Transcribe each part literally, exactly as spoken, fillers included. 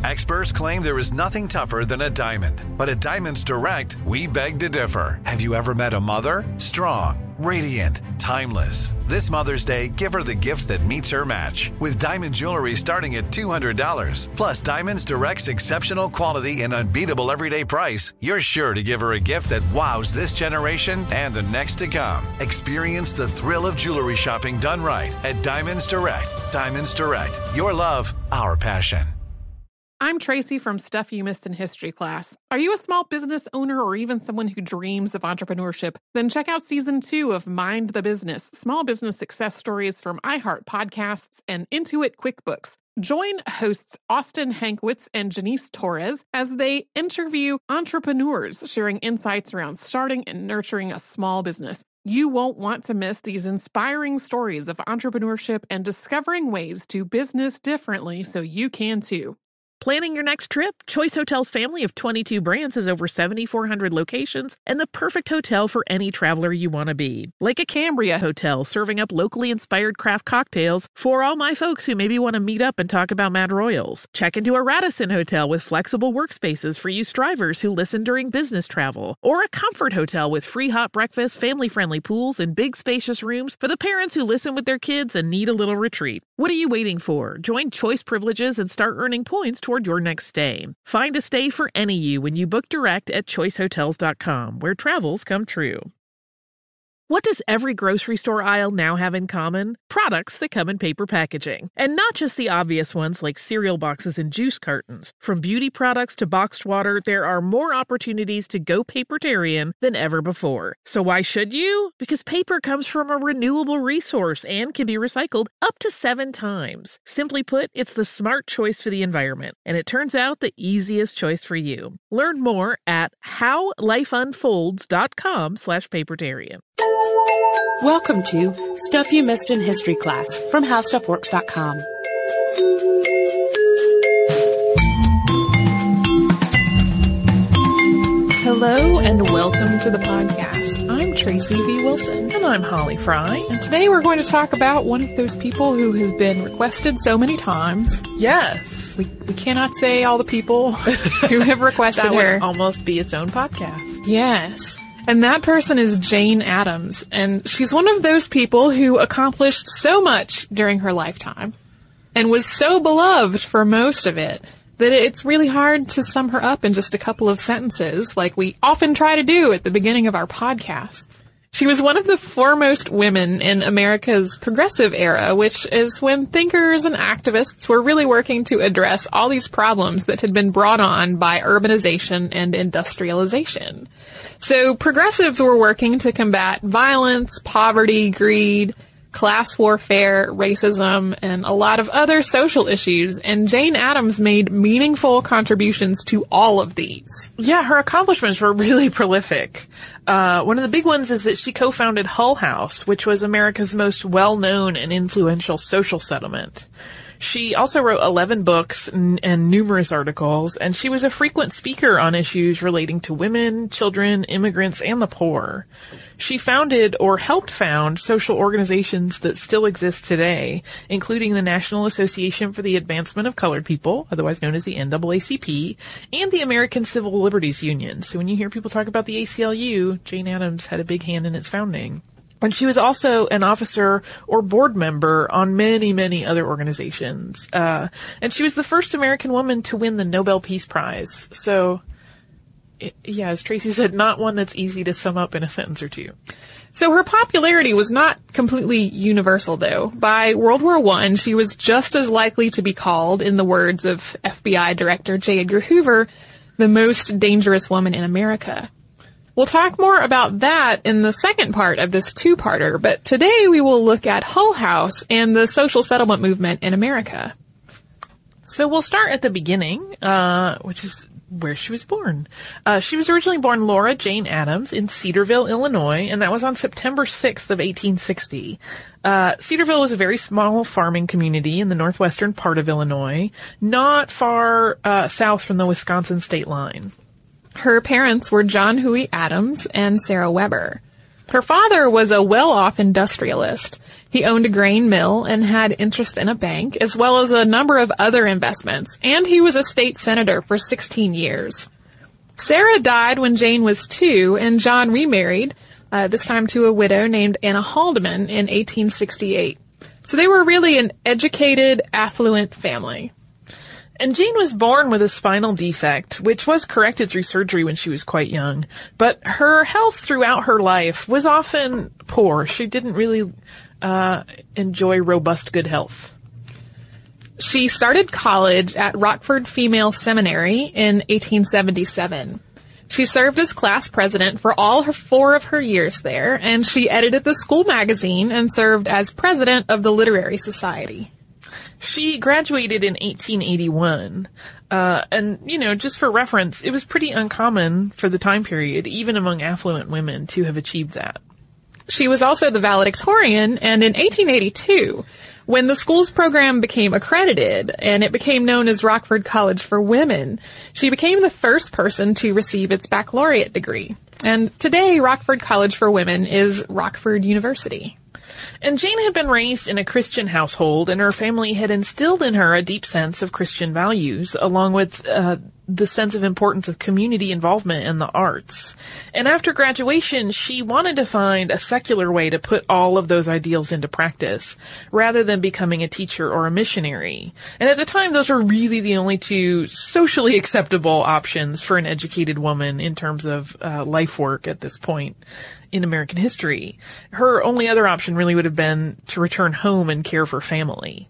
Experts claim there is nothing tougher than a diamond. But at Diamonds Direct, we beg to differ. Have you ever met a mother? Strong, radiant, timeless. This Mother's Day, give her the gift that meets her match. With diamond jewelry starting at two hundred dollars. Plus Diamonds Direct's exceptional quality and unbeatable everyday price, you're sure to give her a gift that wows this generation and the next to come. Experience the thrill of jewelry shopping done right at Diamonds Direct. Diamonds Direct. Your love, our passion. I'm Tracy from Stuff You Missed in History class. Are you a small business owner or even someone who dreams of entrepreneurship? Then check out season two of Mind the Business, small business success stories from iHeart Podcasts and Intuit QuickBooks. Join hosts Austin Hankwitz and Janice Torres as they interview entrepreneurs sharing insights around starting and nurturing a small business. You won't want to miss these inspiring stories of entrepreneurship and discovering ways to business differently so you can too. Planning your next trip? Choice Hotels' family of twenty-two brands has over seven thousand four hundred locations and the perfect hotel for any traveler you want to be. Like a Cambria Hotel, serving up locally inspired craft cocktails for all my folks who maybe want to meet up and talk about Mad Royals. Check into a Radisson Hotel with flexible workspaces for you strivers who listen during business travel. Or a Comfort Hotel with free hot breakfast, family-friendly pools, and big spacious rooms for the parents who listen with their kids and need a little retreat. What are you waiting for? Join Choice Privileges and start earning points toward your next stay. Find a stay for any you when you book direct at choice hotels dot com, where travels come true. What does every grocery store aisle now have in common? Products that come in paper packaging. And not just the obvious ones like cereal boxes and juice cartons. From beauty products to boxed water, there are more opportunities to go papertarian than ever before. So why should you? Because paper comes from a renewable resource and can be recycled up to seven times. Simply put, it's the smart choice for the environment. And it turns out the easiest choice for you. Learn more at how life unfolds dot com slash papertarian. Welcome to Stuff You Missed in History class from how stuff works dot com. Hello and welcome to the podcast. I'm Tracy V. Wilson. And I'm Holly Fry. And today we're going to talk about one of those people who has been requested so many times. Yes. We, we cannot say all the people who have requested that her. That would almost be its own podcast. Yes. And that person is Jane Addams, and she's one of those people who accomplished so much during her lifetime and was so beloved for most of it that it's really hard to sum her up in just a couple of sentences like we often try to do at the beginning of our podcasts. She was one of the foremost women in America's progressive era, which is when thinkers and activists were really working to address all these problems that had been brought on by urbanization and industrialization. So progressives were working to combat violence, poverty, greed, class warfare, racism, and a lot of other social issues, and Jane Addams made meaningful contributions to all of these. Yeah, her accomplishments were really prolific. Uh, one of the big ones is that she co-founded Hull House, which was America's most well-known and influential social settlement. She also wrote eleven books and, and numerous articles, and she was a frequent speaker on issues relating to women, children, immigrants, and the poor. She founded or helped found social organizations that still exist today, including the National Association for the Advancement of Colored People, otherwise known as the N double A C P, and the American Civil Liberties Union. So when you hear people talk about the A C L U, Jane Addams had a big hand in its founding. And she was also an officer or board member on many, many other organizations. Uh, and she was the first American woman to win the Nobel Peace Prize. So, it, yeah, as Tracy said, not one that's easy to sum up in a sentence or two. So her popularity was not completely universal, though. By World War One, she was just as likely to be called, in the words of F B I Director J. Edgar Hoover, the most dangerous woman in America. We'll talk more about that in the second part of this two-parter, but today we will look at Hull House and the social settlement movement in America. So we'll start at the beginning, uh, which is where she was born. Uh, she was originally born Laura Jane Addams in Cedarville, Illinois, and that was on September sixth of eighteen sixty. Uh, Cedarville was a very small farming community in the northwestern part of Illinois, not far uh, south from the Wisconsin state line. Her parents were John Huey Addams and Sarah Weber. Her father was a well-off industrialist. He owned a grain mill and had interest in a bank, as well as a number of other investments, and he was a state senator for sixteen years. Sarah died when Jane was two, and John remarried, uh, this time to a widow named Anna Haldeman in eighteen sixty-eight. So they were really an educated, affluent family. And Jane was born with a spinal defect, which was corrected through surgery when she was quite young. But her health throughout her life was often poor. She didn't really uh enjoy robust good health. She started college at Rockford Female Seminary in eighteen seventy-seven. She served as class president for all her four of her years there, and she edited the school magazine and served as president of the Literary Society. She graduated in eighteen eighty-one, uh, and, you know, just for reference, it was pretty uncommon for the time period, even among affluent women, to have achieved that. She was also the valedictorian, and in eighteen eighty-two, when the school's program became accredited and it became known as Rockford College for Women, she became the first person to receive its baccalaureate degree. And today, Rockford College for Women is Rockford University. And Jane had been raised in a Christian household, and her family had instilled in her a deep sense of Christian values, along with uh, the sense of importance of community involvement in the arts. And after graduation, she wanted to find a secular way to put all of those ideals into practice, rather than becoming a teacher or a missionary. And at the time, those were really the only two socially acceptable options for an educated woman in terms of uh, life work at this point in American history. Her only other option really would have been to return home and care for family.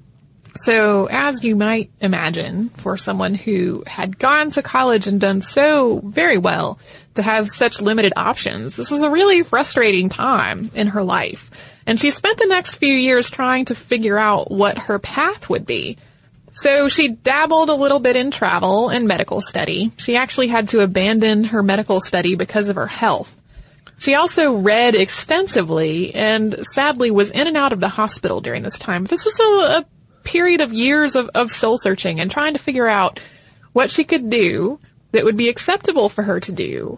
So, as you might imagine, for someone who had gone to college and done so very well, to have such limited options, this was a really frustrating time in her life. And she spent the next few years trying to figure out what her path would be. So she dabbled a little bit in travel and medical study. She actually had to abandon her medical study because of her health. She also read extensively and sadly was in and out of the hospital during this time. This was a, a period of years of, of soul searching and trying to figure out what she could do that would be acceptable for her to do.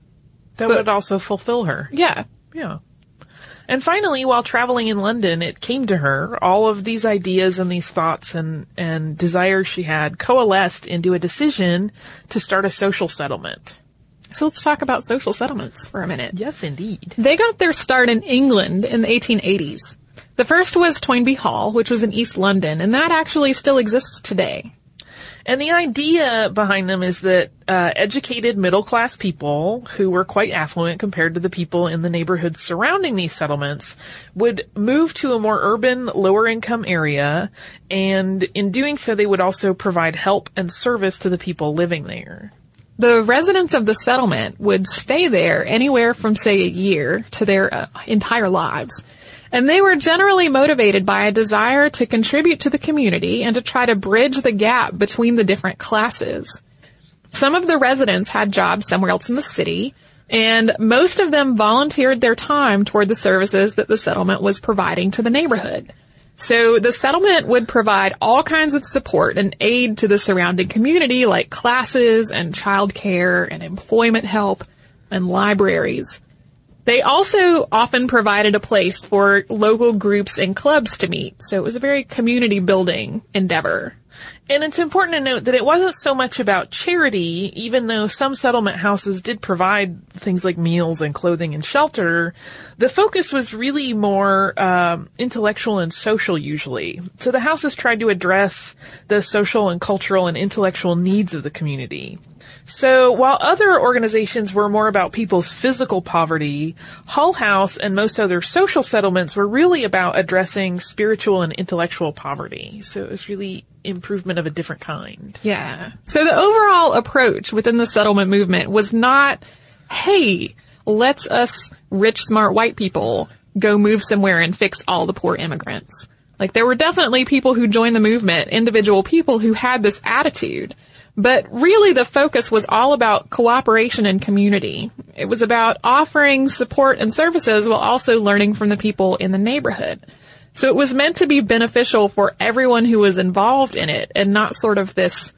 That but, would also fulfill her. Yeah. Yeah. And finally, while traveling in London, it came to her, all of these ideas and these thoughts and, and desires she had coalesced into a decision to start a social settlement. So let's talk about social settlements for a minute. Yes, indeed. They got their start in England in the eighteen eighties. The first was Toynbee Hall, which was in East London, and that actually still exists today. And the idea behind them is that uh, educated middle-class people who were quite affluent compared to the people in the neighborhoods surrounding these settlements would move to a more urban, lower-income area, and in doing so, they would also provide help and service to the people living there. The residents of the settlement would stay there anywhere from, say, a year to their uh, entire lives. And they were generally motivated by a desire to contribute to the community and to try to bridge the gap between the different classes. Some of the residents had jobs somewhere else in the city, and most of them volunteered their time toward the services that the settlement was providing to the neighborhood. So the settlement would provide all kinds of support and aid to the surrounding community, like classes and childcare and employment help and libraries. They also often provided a place for local groups and clubs to meet, so it was a very community-building endeavor. And it's important to note that it wasn't so much about charity, even though some settlement houses did provide things like meals and clothing and shelter. The focus was really more um, intellectual and social, usually. So the houses tried to address the social and cultural and intellectual needs of the community. So while other organizations were more about people's physical poverty, Hull House and most other social settlements were really about addressing spiritual and intellectual poverty. So it was really improvement of a different kind. Yeah. So the overall approach within the settlement movement was not, hey, let's us rich, smart white people go move somewhere and fix all the poor immigrants. Like, there were definitely people who joined the movement, individual people who had this attitude. But really the focus was all about cooperation and community. It was about offering support and services while also learning from the people in the neighborhood. So it was meant to be beneficial for everyone who was involved in it and not sort of this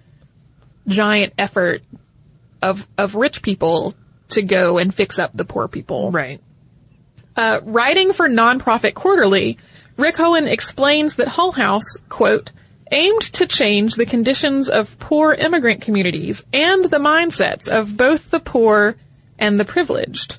giant effort of, of rich people to go and fix up the poor people. Right. Uh, writing for Nonprofit Quarterly, Rick Hohen explains that Hull House, quote, aimed to change the conditions of poor immigrant communities and the mindsets of both the poor and the privileged.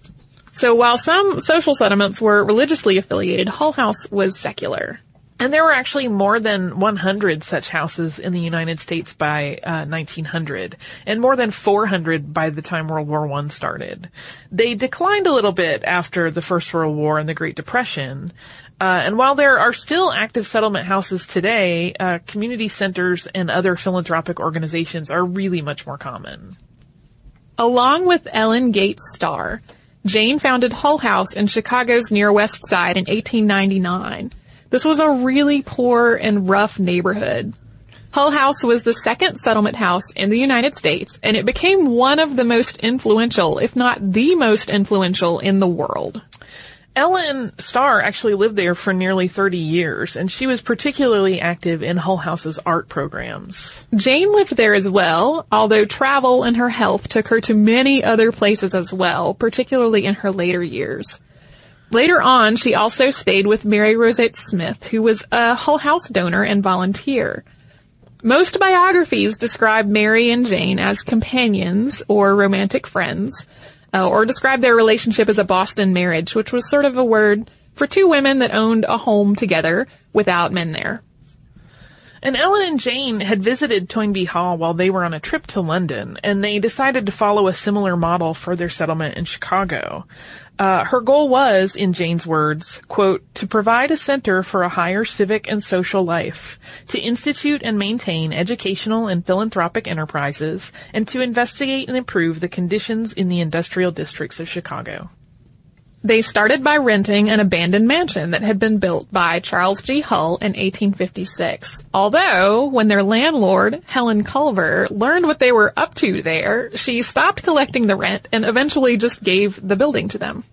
So while some social settlements were religiously affiliated, Hull House was secular. And there were actually more than one hundred such houses in the United States by uh, nineteen hundred, and more than four hundred by the time World War One started. They declined a little bit after the First World War and the Great Depression. Uh, and while there are still active settlement houses today, uh, community centers and other philanthropic organizations are really much more common. Along with Ellen Gates Starr, Jane founded Hull House in Chicago's Near West Side in eighteen ninety-nine. This was a really poor and rough neighborhood. Hull House was the second settlement house in the United States, and it became one of the most influential, if not the most influential, in the world. Ellen Starr actually lived there for nearly thirty years, and she was particularly active in Hull House's art programs. Jane lived there as well, although travel and her health took her to many other places as well, particularly in her later years. Later on, she also stayed with Mary Rosette Smith, who was a Hull House donor and volunteer. Most biographies describe Mary and Jane as companions or romantic friends, uh, or describe their relationship as a Boston marriage, which was sort of a word for two women that owned a home together without men there. And Ellen and Jane had visited Toynbee Hall while they were on a trip to London, and they decided to follow a similar model for their settlement in Chicago. Uh, her goal was, in Jane's words, quote, to provide a center for a higher civic and social life, to institute and maintain educational and philanthropic enterprises, and to investigate and improve the conditions in the industrial districts of Chicago. They started by renting an abandoned mansion that had been built by Charles G. Hull in eighteen fifty-six. Although, when their landlord, Helen Culver, learned what they were up to there, she stopped collecting the rent and eventually just gave the building to them.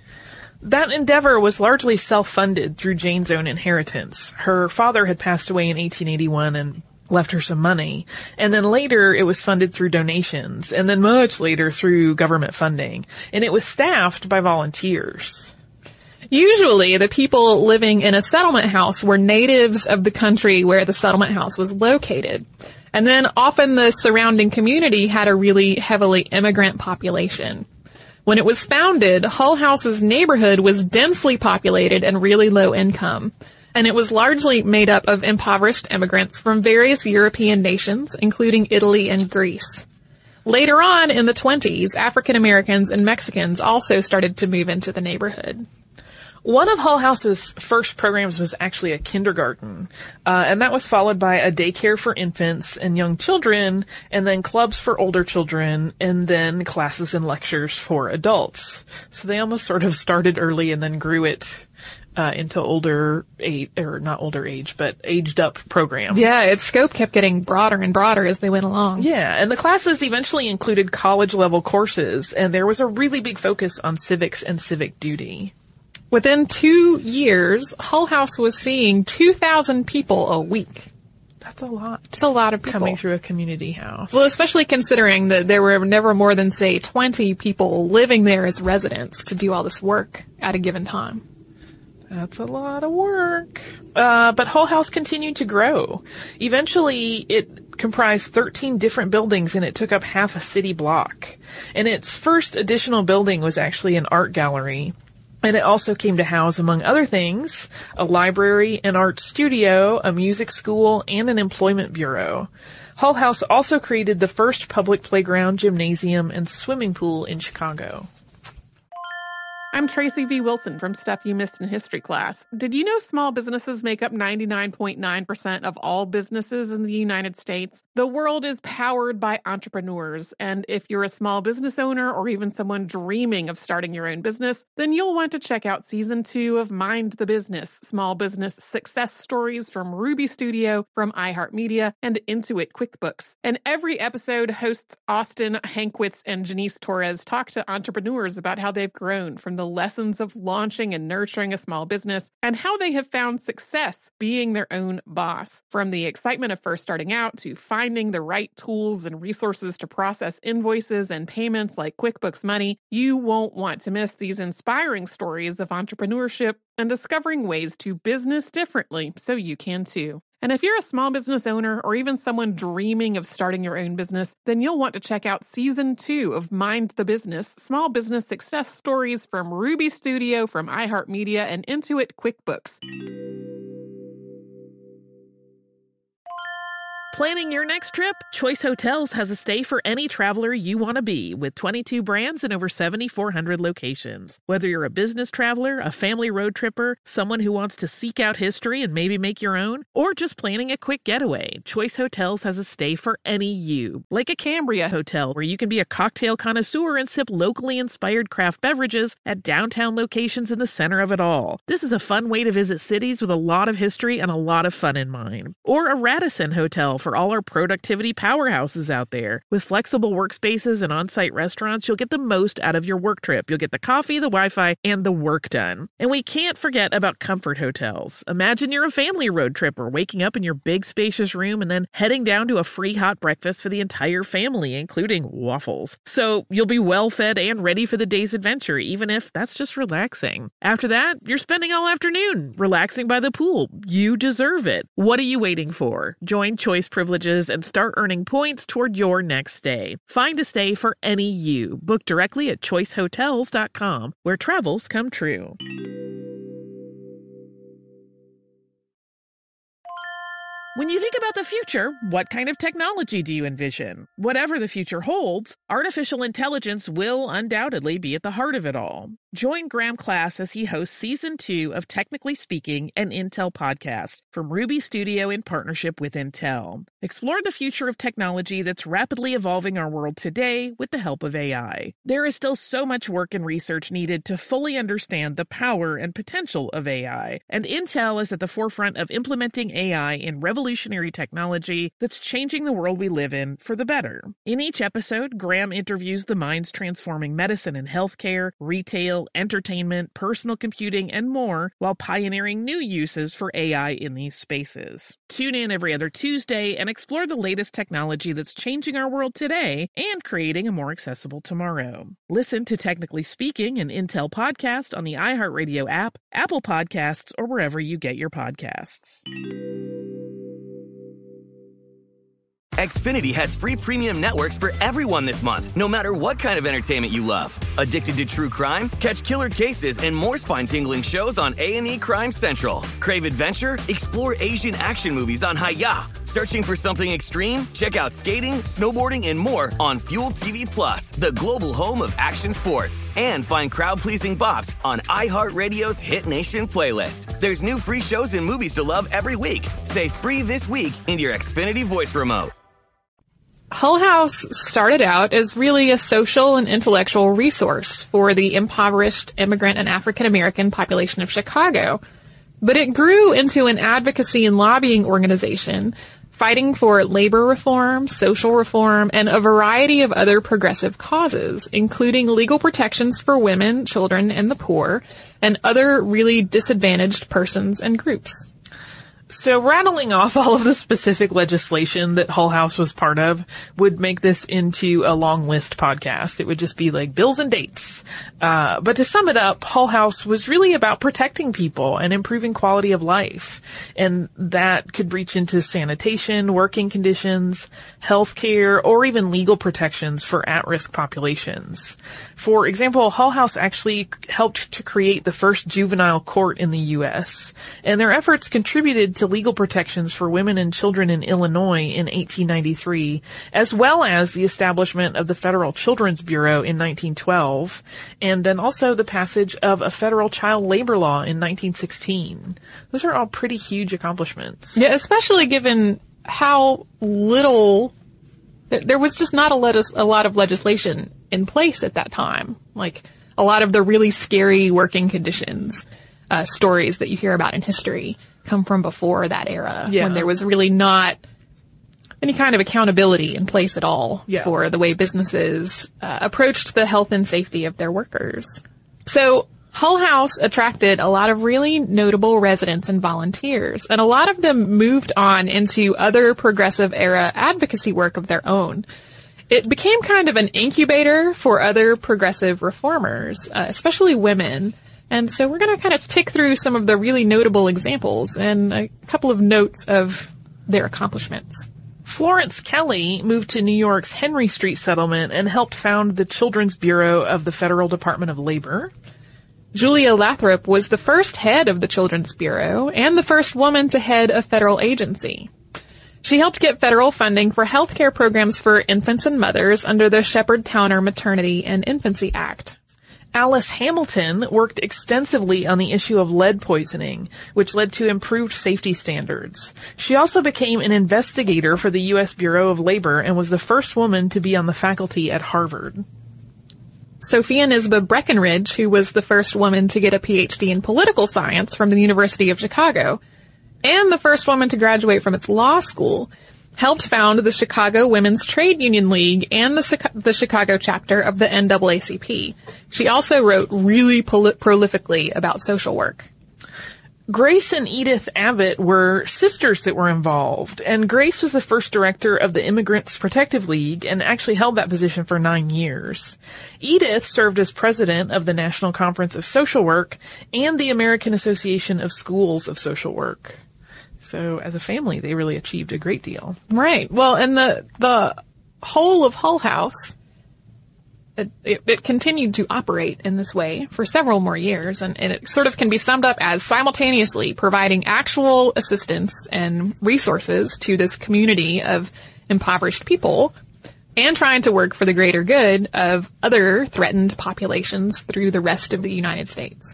That endeavor was largely self-funded through Jane's own inheritance. Her father had passed away in eighteen eighty-one and left her some money. And then later it was funded through donations, and then much later through government funding. And it was staffed by volunteers. Usually the people living in a settlement house were natives of the country where the settlement house was located. And then often the surrounding community had a really heavily immigrant population. When it was founded, Hull House's neighborhood was densely populated and really low income. And it was largely made up of impoverished immigrants from various European nations, including Italy and Greece. Later on in the twenties, African Americans and Mexicans also started to move into the neighborhood. One of Hull House's first programs was actually a kindergarten, uh, and that was followed by a daycare for infants and young children, and then clubs for older children, and then classes and lectures for adults. So they almost sort of started early and then grew it Uh, into older age, or not older age, but aged up programs. Yeah, its scope kept getting broader and broader as they went along. Yeah, and the classes eventually included college level courses, and there was a really big focus on civics and civic duty. Within two years, Hull House was seeing two thousand people a week. That's a lot. It's a lot of people coming through a community house. Well, especially considering that there were never more than, say, twenty people living there as residents to do all this work at a given time. That's a lot of work. Uh, but Hull House continued to grow. Eventually, it comprised thirteen different buildings, and it took up half a city block. And its first additional building was actually an art gallery. And it also came to house, among other things, a library, an art studio, a music school, and an employment bureau. Hull House also created the first public playground, gymnasium, and swimming pool in Chicago. I'm Tracy V. Wilson from Stuff You Missed in History Class. Did you know small businesses make up ninety-nine point nine percent of all businesses in the United States? The world is powered by entrepreneurs, and if you're a small business owner or even someone dreaming of starting your own business, then you'll want to check out Season two of Mind the Business, Small Business Success Stories from Ruby Studio, from iHeartMedia, and Intuit QuickBooks. And every episode, hosts Austin Hankwitz and Janice Torres talk to entrepreneurs about how they've grown from the lessons of launching and nurturing a small business and how they have found success being their own boss. From the excitement of first starting out to finding the right tools and resources to process invoices and payments like QuickBooks Money, you won't want to miss these inspiring stories of entrepreneurship and discovering ways to business differently so you can too. And if you're a small business owner or even someone dreaming of starting your own business, then you'll want to check out season two of Mind the Business, Small Business Success Stories from Ruby Studio, from iHeartMedia, and Intuit QuickBooks. Planning your next trip? Choice Hotels has a stay for any traveler you want to be, with twenty-two brands and over seven thousand four hundred locations. Whether you're a business traveler, a family road tripper, someone who wants to seek out history and maybe make your own, or just planning a quick getaway, Choice Hotels has a stay for any you. Like a Cambria Hotel, where you can be a cocktail connoisseur and sip locally inspired craft beverages at downtown locations in the center of it all. This is a fun way to visit cities with a lot of history and a lot of fun in mind. Or a Radisson Hotel for all our productivity powerhouses out there. With flexible workspaces and on-site restaurants, you'll get the most out of your work trip. You'll get the coffee, the Wi-Fi, and the work done. And we can't forget about Comfort Hotels. Imagine you're a family road tripper, waking up in your big spacious room and then heading down to a free hot breakfast for the entire family, including waffles. So you'll be well fed and ready for the day's adventure, even if that's just relaxing. After that, you're spending all afternoon relaxing by the pool. You deserve it. What are you waiting for? Join Choice Privileges and start earning points toward your next stay. Find a stay for any you. Book directly at choice hotels dot com, where travels come true. When you think about the future, what kind of technology do you envision? Whatever the future holds, artificial intelligence will undoubtedly be at the heart of it all. Join Graham Class as he hosts Season two of Technically Speaking, an Intel podcast from Ruby Studio in partnership with Intel. Explore the future of technology that's rapidly evolving our world today with the help of A I. There is still so much work and research needed to fully understand the power and potential of A I, and Intel is at the forefront of implementing A I in revolutionary technology that's changing the world we live in for the better. In each episode, Graham interviews the minds transforming medicine and healthcare, retail, entertainment, personal computing, and more, while pioneering new uses for A I in these spaces. Tune in every other Tuesday and explore the latest technology that's changing our world today and creating a more accessible tomorrow. Listen to Technically Speaking, an Intel podcast on the iHeartRadio app, Apple Podcasts, or wherever you get your podcasts. Xfinity has free premium networks for everyone this month, no matter what kind of entertainment you love. Addicted to true crime? Catch killer cases and more spine-tingling shows on A and E Crime Central. Crave adventure? Explore Asian action movies on Hi-Ya. Searching for something extreme? Check out skating, snowboarding, and more on Fuel T V Plus, the global home of action sports. And find crowd-pleasing bops on iHeartRadio's Hit Nation playlist. There's new free shows and movies to love every week. Say free this week in your Xfinity voice remote. Hull House started out as really a social and intellectual resource for the impoverished immigrant and African-American population of Chicago. But it grew into an advocacy and lobbying organization fighting for labor reform, social reform, and a variety of other progressive causes, including legal protections for women, children, and the poor, and other really disadvantaged persons and groups. So rattling off all of the specific legislation that Hull House was part of would make this into a long list podcast. It would just be like bills and dates. Uh, but to sum it up, Hull House was really about protecting people and improving quality of life. And that could reach into sanitation, working conditions, healthcare, or even legal protections for at-risk populations. For example, Hull House actually helped to create the first juvenile court in the U S, and their efforts contributed to legal protections for women and children in Illinois in eighteen ninety-three, as well as the establishment of the Federal Children's Bureau in nineteen twelve, and then also the passage of a federal child labor law in nineteen sixteen. Those are all pretty huge accomplishments. Yeah, especially given how little, there was just not a, legis- a lot of legislation in place at that time. Like, a lot of the really scary working conditions, uh, stories that you hear about in history come from before that era, yeah. when there was really not any kind of accountability in place at all yeah. for the way businesses uh, approached the health and safety of their workers. So Hull House attracted a lot of really notable residents and volunteers, and a lot of them moved on into other progressive era advocacy work of their own. It became kind of an incubator for other progressive reformers, uh, especially women. And so we're going to kind of tick through some of the really notable examples and a couple of notes of their accomplishments. Florence Kelley moved to New York's Henry Street settlement and helped found the Children's Bureau of the Federal Department of Labor. Julia Lathrop was the first head of the Children's Bureau and the first woman to head a federal agency. She helped get federal funding for health care programs for infants and mothers under the Shepard-Towner Maternity and Infancy Act. Alice Hamilton worked extensively on the issue of lead poisoning, which led to improved safety standards. She also became an investigator for the U S Bureau of Labor and was the first woman to be on the faculty at Harvard. Sophia Nisba Breckenridge, who was the first woman to get a P H D in political science from the University of Chicago, and the first woman to graduate from its law school, helped found the Chicago Women's Trade Union League and the, the Chicago chapter of the N double A C P. She also wrote really prol- prolifically about social work. Grace and Edith Abbott were sisters that were involved, and Grace was the first director of the Immigrants Protective League and actually held that position for nine years. Edith served as president of the National Conference of Social Work and the American Association of Schools of Social Work. So as a family, they really achieved a great deal. Right. Well, and the the whole of Hull House, it, it, it continued to operate in this way for several more years, and, and it sort of can be summed up as simultaneously providing actual assistance and resources to this community of impoverished people and trying to work for the greater good of other threatened populations through the rest of the United States.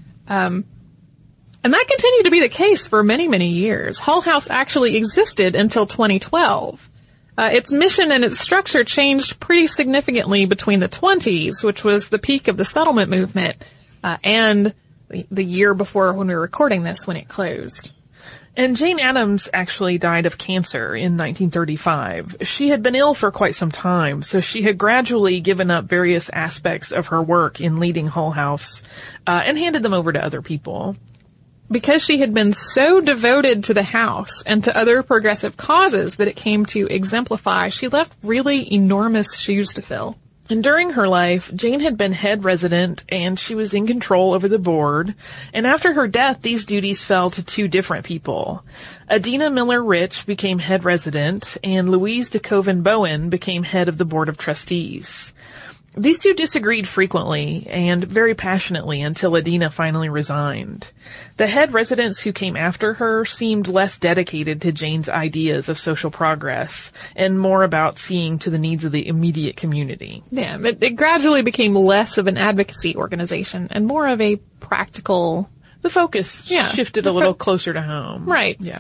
Um, and that continued to be the case for many, many years. Hull House actually existed until twenty twelve. Uh, its mission and its structure changed pretty significantly between the twenties, which was the peak of the settlement movement, uh, and the, the year before when we were recording this, when it closed. And Jane Addams actually died of cancer in nineteen thirty-five. She had been ill for quite some time, so she had gradually given up various aspects of her work in leading Hull House, uh, and handed them over to other people. Because she had been so devoted to the house and to other progressive causes that it came to exemplify, she left really enormous shoes to fill. And during her life, Jane had been head resident and she was in control over the board. And after her death, these duties fell to two different people. Adina Miller Rich became head resident and Louise DeKoven Bowen became head of the board of trustees. These two disagreed frequently and very passionately until Adina finally resigned. The head residents who came after her seemed less dedicated to Jane's ideas of social progress and more about seeing to the needs of the immediate community. Yeah, it, it gradually became less of an advocacy organization and more of a practical... The focus yeah, shifted a little closer to home. Right. Yeah.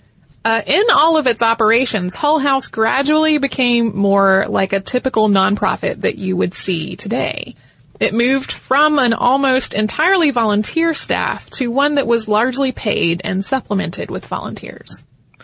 Uh, in all of its operations, Hull House gradually became more like a typical nonprofit that you would see today. It moved from an almost entirely volunteer staff to one that was largely paid and supplemented with volunteers.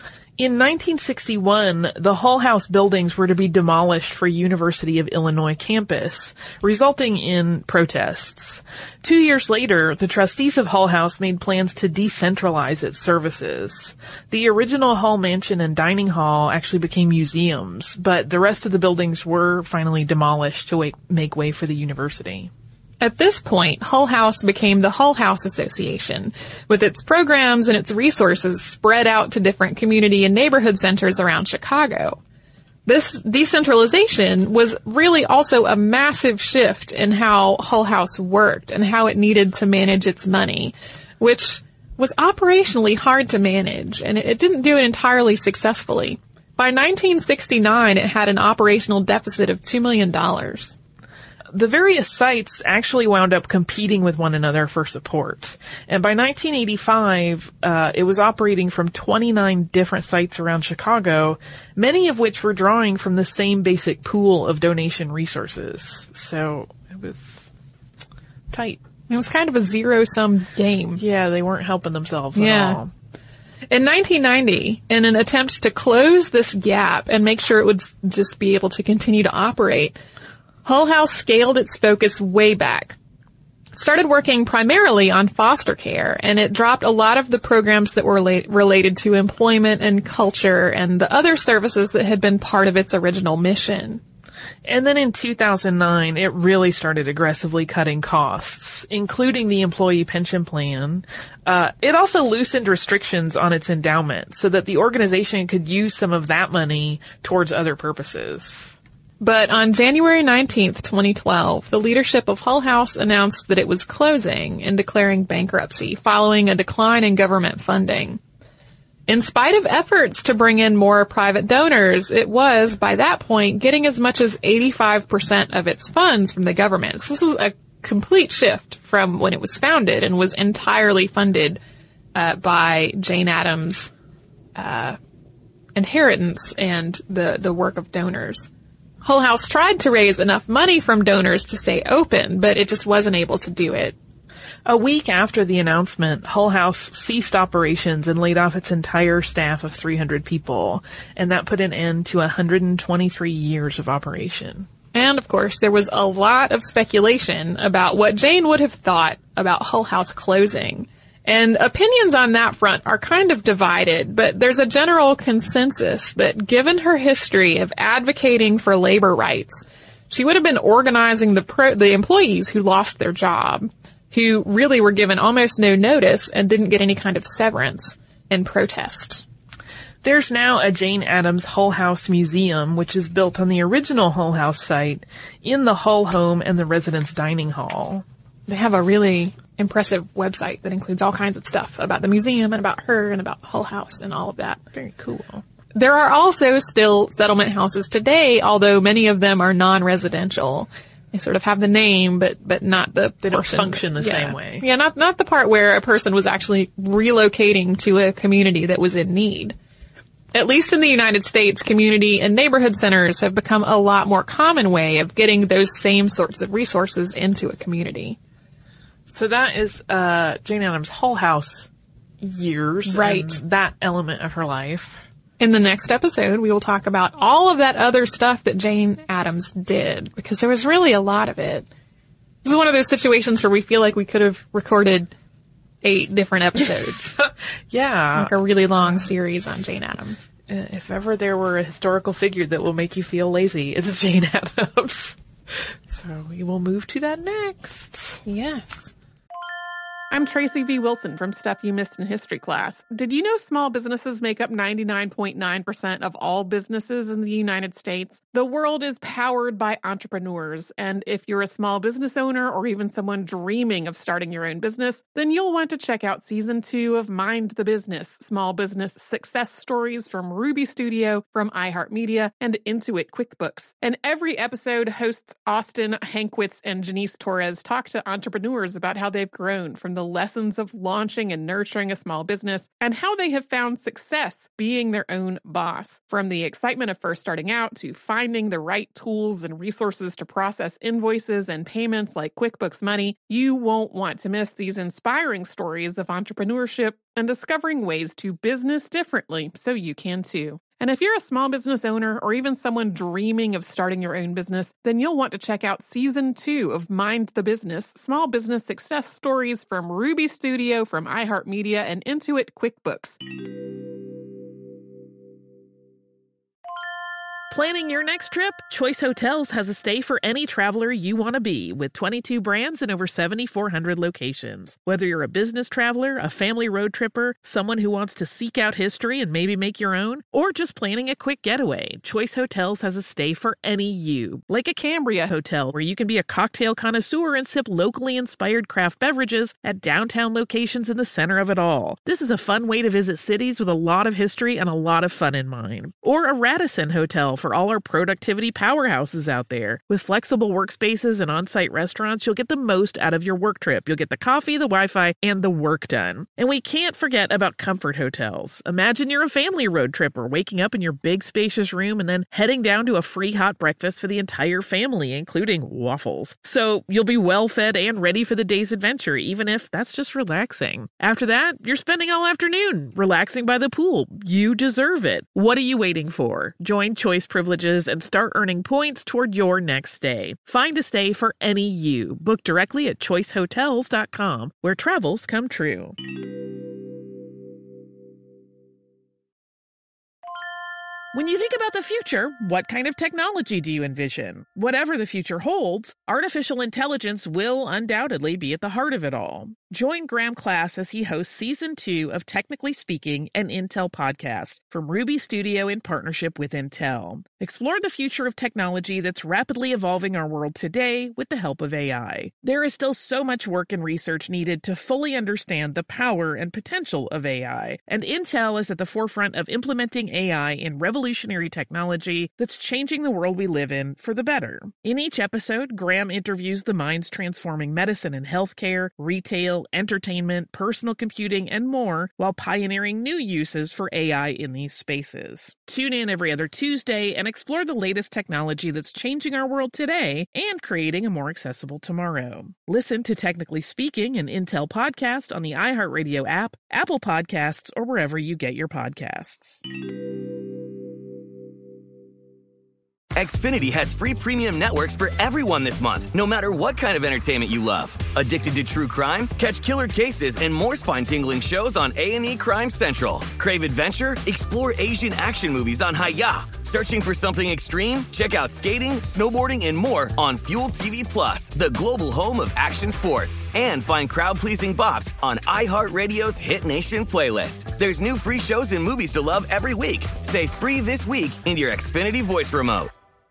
In nineteen sixty-one, the Hull House buildings were to be demolished for University of Illinois campus, resulting in protests. Two years later, the trustees of Hull House made plans to decentralize its services. The original Hull Mansion and Dining Hall actually became museums, but the rest of the buildings were finally demolished to make way for the university. At this point, Hull House became the Hull House Association, with its programs and its resources spread out to different community and neighborhood centers around Chicago. This decentralization was really also a massive shift in how Hull House worked and how it needed to manage its money, which was operationally hard to manage, and it didn't do it entirely successfully. By nineteen sixty-nine, it had an operational deficit of two million dollars. The various sites actually wound up competing with one another for support. And by nineteen eighty-five, uh, it was operating from twenty-nine different sites around Chicago, many of which were drawing from the same basic pool of donation resources. So it was tight. It was kind of a zero-sum game. Yeah, they weren't helping themselves at yeah. all. In nineteen ninety, in an attempt to close this gap and make sure it would just be able to continue to operate, Hull House scaled its focus way back. started working primarily on foster care, and it dropped a lot of the programs that were la- related to employment and culture and the other services that had been part of its original mission. And then in two thousand nine, it really started aggressively cutting costs, including the employee pension plan. Uh, it also loosened restrictions on its endowment so that the organization could use some of that money towards other purposes. But on January nineteenth, twenty twelve, the leadership of Hull House announced that it was closing and declaring bankruptcy following a decline in government funding. In spite of efforts to bring in more private donors, it was, by that point, getting as much as eighty-five percent of its funds from the government. So this was a complete shift from when it was founded and was entirely funded uh, by Jane Addams' uh, inheritance and the, the work of donors. Hull House tried to raise enough money from donors to stay open, but it just wasn't able to do it. A week after the announcement, Hull House ceased operations and laid off its entire staff of three hundred people, and that put an end to one hundred twenty-three years of operation. And, of course, there was a lot of speculation about what Jane would have thought about Hull House closing. And opinions on that front are kind of divided, but there's a general consensus that given her history of advocating for labor rights, she would have been organizing the pro- the employees who lost their job, who really were given almost no notice and didn't get any kind of severance in protest. There's now a Jane Addams Hull House Museum, which is built on the original Hull House site in the Hull home and the residence dining hall. They have a really impressive website that includes all kinds of stuff about the museum and about her and about Hull House and all of that. Very cool. There are also still settlement houses today, although many of them are non-residential. They sort of have the name, but but not the They don't portion. function the yeah. same way. Yeah, not not the part where a person was actually relocating to a community that was in need. At least in the United States, community and neighborhood centers have become a lot more common way of getting those same sorts of resources into a community. So that is uh, Jane Addams Hull House years, Right. and that element of her life. In the next episode, we will talk about all of that other stuff that Jane Addams did, because there was really a lot of it. This is one of those situations where we feel like we could have recorded eight different episodes. Yeah. Like a really long series on Jane Addams. Uh, If ever there were a historical figure that will make you feel lazy, it's Jane Addams. So we will move to that next. Yes. I'm Tracy V. Wilson from Stuff You Missed in History Class. Did you know small businesses make up ninety-nine point nine percent of all businesses in the United States? The world is powered by entrepreneurs, and if you're a small business owner or even someone dreaming of starting your own business, then you'll want to check out Season two of Mind the Business, Small Business Success Stories from Ruby Studio, from iHeartMedia, and Intuit QuickBooks. And every episode, hosts Austin Hankwitz and Janice Torres talk to entrepreneurs about how they've grown from the lessons of launching and nurturing a small business and how they have found success being their own boss. From the excitement of first starting out to finding the right tools and resources to process invoices and payments like QuickBooks Money, you won't want to miss these inspiring stories of entrepreneurship and discovering ways to business differently so you can too. And if you're a small business owner or even someone dreaming of starting your own business, then you'll want to check out Season two of Mind the Business, Small Business Success Stories from Ruby Studio, from iHeartMedia, and Intuit QuickBooks. Planning your next trip? Choice Hotels has a stay for any traveler you want to be, with twenty-two brands and over seventy-four hundred locations. Whether you're a business traveler, a family road tripper, someone who wants to seek out history and maybe make your own, or just planning a quick getaway, Choice Hotels has a stay for any you. Like a Cambria Hotel, where you can be a cocktail connoisseur and sip locally inspired craft beverages at downtown locations in the center of it all. This is a fun way to visit cities with a lot of history and a lot of fun in mind. Or a Radisson Hotel for all our productivity powerhouses out there. With flexible workspaces and on-site restaurants, you'll get the most out of your work trip. You'll get the coffee, the Wi-Fi, and the work done. And we can't forget about Comfort Hotels. Imagine you're a family road tripper, waking up in your big spacious room and then heading down to a free hot breakfast for the entire family, including waffles. So you'll be well fed and ready for the day's adventure, even if that's just relaxing. After that, you're spending all afternoon relaxing by the pool. You deserve it. What are you waiting for? Join Choice privileges and start earning points toward your next stay. Find a stay for any you. Book directly at choice hotels dot com, where travels come true. When you think about the future, what kind of technology do you envision? Whatever the future holds, artificial intelligence will undoubtedly be at the heart of it all. Join Graham Class as he hosts Season two of Technically Speaking, an Intel podcast from Ruby Studio in partnership with Intel. Explore the future of technology that's rapidly evolving our world today with the help of A I. There is still so much work and research needed to fully understand the power and potential of A I, and Intel is at the forefront of implementing A I in revolutionary technology that's changing the world we live in for the better. In each episode, Graham interviews the minds transforming medicine and healthcare, retail, entertainment, personal computing, and more, while pioneering new uses for A I in these spaces. Tune in every other Tuesday and explore the latest technology that's changing our world today and creating a more accessible tomorrow. Listen to Technically Speaking, an Intel podcast on the iHeartRadio app, Apple Podcasts, or wherever you get your podcasts. Xfinity has free premium networks for everyone this month, no matter what kind of entertainment you love. Addicted to true crime? Catch killer cases and more spine-tingling shows on A and E Crime Central. Crave adventure? Explore Asian action movies on Hi-Ya. Searching for something extreme? Check out skating, snowboarding, and more on Fuel T V Plus, the global home of action sports. And find crowd-pleasing bops on iHeartRadio's Hit Nation playlist. There's new free shows and movies to love every week. Say free this week in your Xfinity voice remote.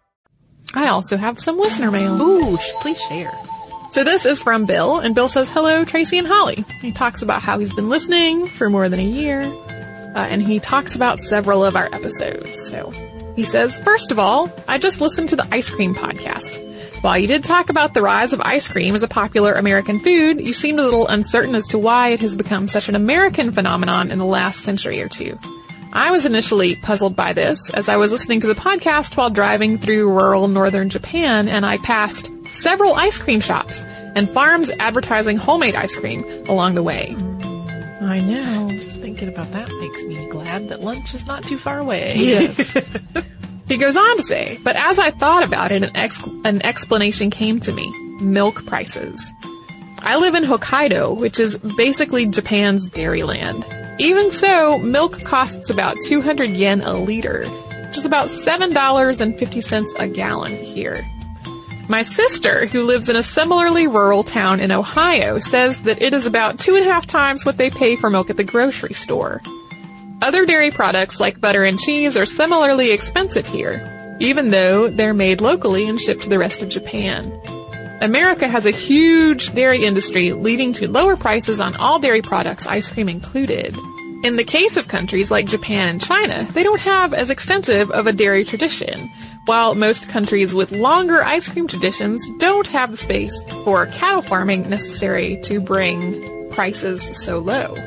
I also have some listener mail. Ooh, please share. So this is from Bill, and Bill says, hello, Tracy and Holly. He talks about how he's been listening for more than a year, uh, and he talks about several of our episodes. So he says, first of all, I just listened to the ice cream podcast. While you did talk about the rise of ice cream as a popular American food, you seemed a little uncertain as to why it has become such an American phenomenon in the last century or two. I was initially puzzled by this as I was listening to the podcast while driving through rural northern Japan, and I passed several ice cream shops and farms advertising homemade ice cream along the way. I know. Just thinking about that makes me glad that lunch is not too far away. Yes. He goes on to say, but as I thought about it, an, ex- an explanation came to me. Milk prices. I live in Hokkaido, which is basically Japan's dairyland. Even so, milk costs about two hundred yen a liter, which is about seven dollars and fifty cents a gallon here. My sister, who lives in a similarly rural town in Ohio, says that it is about two and a half times what they pay for milk at the grocery store. Other dairy products like butter and cheese are similarly expensive here, even though they're made locally and shipped to the rest of Japan. America has a huge dairy industry leading to lower prices on all dairy products, ice cream included. In the case of countries like Japan and China, they don't have as extensive of a dairy tradition, while most countries with longer ice cream traditions don't have the space for cattle farming necessary to bring prices so low.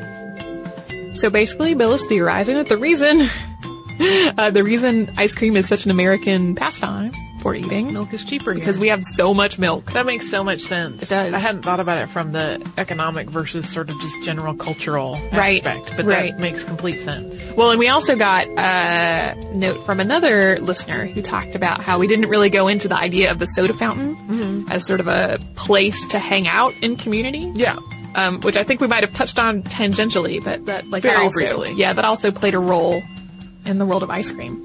So basically, Bill is theorizing that the reason, uh, the reason ice cream is such an American pastime for eating. Milk is cheaper here. Because we have so much milk. That makes so much sense. It does. I hadn't thought about it from the economic versus sort of just general cultural right. aspect, but right. that makes complete sense. Well, and we also got a note from another listener who talked about how we didn't really go into the idea of the soda fountain mm-hmm. as sort of a place to hang out in community. Yeah. Um, which I think we might have touched on tangentially, but that, like, Very that also, briefly. yeah, that also played a role in the world of ice cream.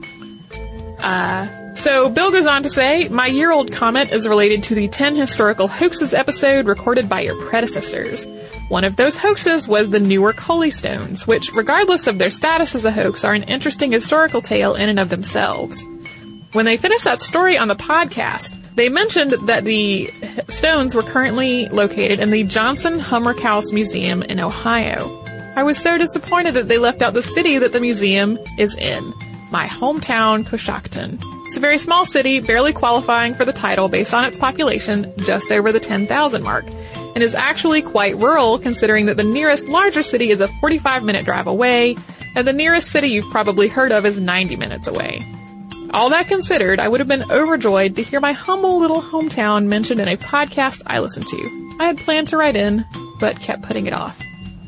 Uh, so Bill goes on to say, my year-old comment is related to the ten historical hoaxes episode recorded by your predecessors. One of those hoaxes was the Newark Holy Stones, which, regardless of their status as a hoax, are an interesting historical tale in and of themselves. When they finished that story on the podcast, they mentioned that the stones were currently located in the Johnson Hummerkaus Museum in Ohio. I was so disappointed that they left out the city that the museum is in, my hometown, Coshocton. It's a very small city, barely qualifying for the title based on its population, just over the ten thousand mark, and is actually quite rural considering that the nearest larger city is a forty-five minute drive away, and the nearest city you've probably heard of is ninety minutes away. All that considered, I would have been overjoyed to hear my humble little hometown mentioned in a podcast I listened to. I had planned to write in, but kept putting it off.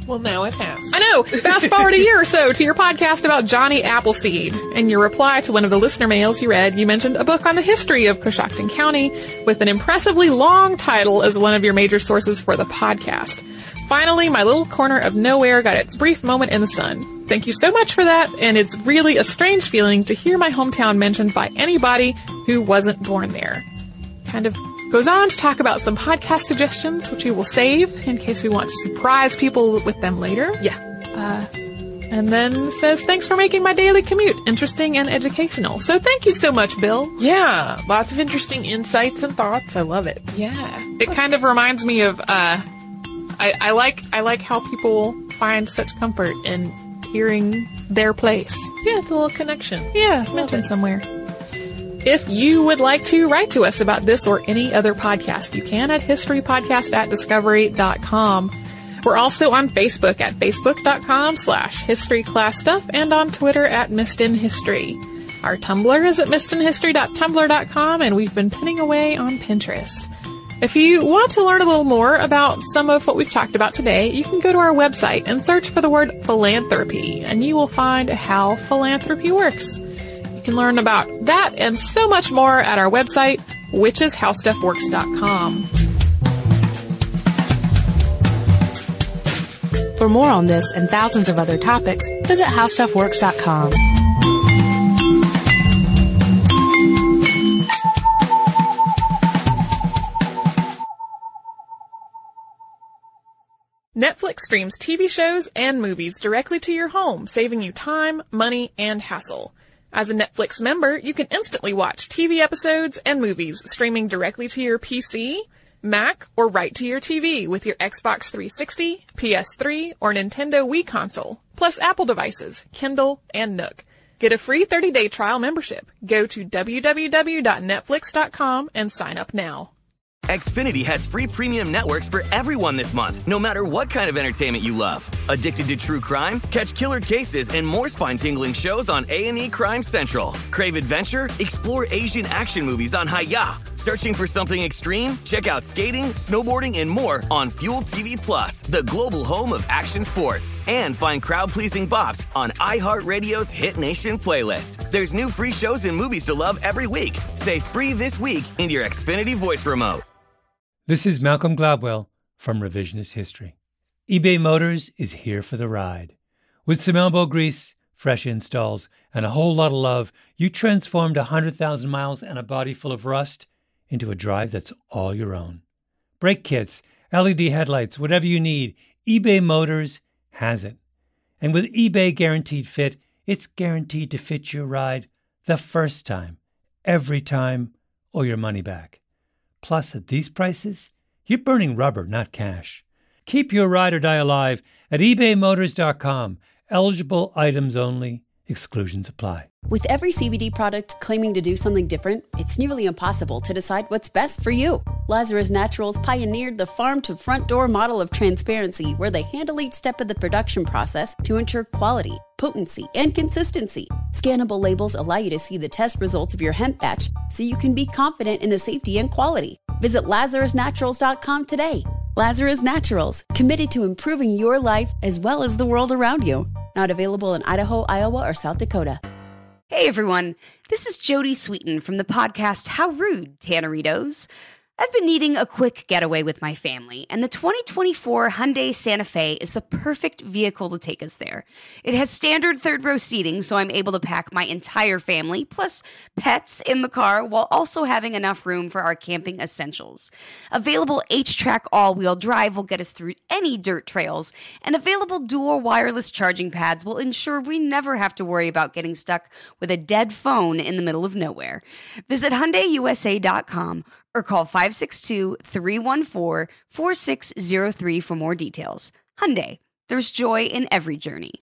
Well, now it has. I know. Fast forward a year or so to your podcast about Johnny Appleseed. In your reply to one of the listener mails you read, you mentioned a book on the history of Coshocton County with an impressively long title as one of your major sources for the podcast. Finally, my little corner of nowhere got its brief moment in the sun. Thank you so much for that, and it's really a strange feeling to hear my hometown mentioned by anybody who wasn't born there. Kind of goes on to talk about some podcast suggestions, which we will save in case we want to surprise people with them later. Yeah. Uh, and then says, thanks for making my daily commute interesting and educational. So thank you so much, Bill. Yeah, lots of interesting insights and thoughts. I love it. Yeah. It kind of reminds me of, uh, I, I like, I like how people find such comfort in hearing their place. Yeah, it's a little connection. Yeah, mentioned somewhere. If you would like to write to us about this or any other podcast, you can at historypodcast at discovery dot com. We're also on Facebook at facebook.com slash historyclassstuff and on Twitter at missedinhistory. Our Tumblr is at missedinhistory dot tumblr dot com, and we've been pinning away on Pinterest. If you want to learn a little more about some of what we've talked about today, you can go to our website and search for the word philanthropy, and you will find how philanthropy works. You can learn about that and so much more at our website, which is how stuff works dot com. For more on this and thousands of other topics, visit how stuff works dot com. Netflix streams T V shows and movies directly to your home, saving you time, money, and hassle. As a Netflix member, you can instantly watch T V episodes and movies streaming directly to your P C, Mac, or right to your T V with your Xbox three sixty, P S three, or Nintendo Wii console, plus Apple devices, Kindle, and Nook. Get a free thirty-day trial membership. Go to w w w dot netflix dot com and sign up now. Xfinity has free premium networks for everyone this month, no matter what kind of entertainment you love. Addicted to true crime? Catch killer cases and more spine-tingling shows on A and E Crime Central. Crave adventure? Explore Asian action movies on Hi-Ya. Searching for something extreme? Check out skating, snowboarding, and more on Fuel T V Plus, the global home of action sports. And find crowd-pleasing bops on iHeartRadio's Hit Nation playlist. There's new free shows and movies to love every week. Say free this week in your Xfinity voice remote. This is Malcolm Gladwell from Revisionist History. eBay Motors is here for the ride. With some elbow grease, fresh installs, and a whole lot of love, you transformed one hundred thousand miles and a body full of rust into a drive that's all your own. Brake kits, L E D headlights, whatever you need, eBay Motors has it. And with eBay Guaranteed Fit, it's guaranteed to fit your ride the first time, every time, or your money back. Plus, at these prices, you're burning rubber, not cash. Keep your ride or die alive at ebay motors dot com. Eligible items only. Exclusions apply. With every C B D product claiming to do something different, it's nearly impossible to decide what's best for you. Lazarus Naturals pioneered the farm-to-front-door model of transparency, where they handle each step of the production process to ensure quality, potency, and consistency. Scannable labels allow you to see the test results of your hemp batch, so you can be confident in the safety and quality. Visit lazarus naturals dot com today. Lazarus Naturals, committed to improving your life as well as the world around you. Not available in Idaho, Iowa, or South Dakota. Hey everyone, this is Jody Sweeten from the podcast How Rude, Tanneritos. I've been needing a quick getaway with my family, and the twenty twenty-four Hyundai Santa Fe is the perfect vehicle to take us there. It has standard third-row seating, so I'm able to pack my entire family, plus pets, in the car, while also having enough room for our camping essentials. Available H-Track all-wheel drive will get us through any dirt trails, and available dual wireless charging pads will ensure we never have to worry about getting stuck with a dead phone in the middle of nowhere. Visit Hyundai U S A dot com or call five six two, three one four, four six zero three for more details. Hyundai, there's joy in every journey.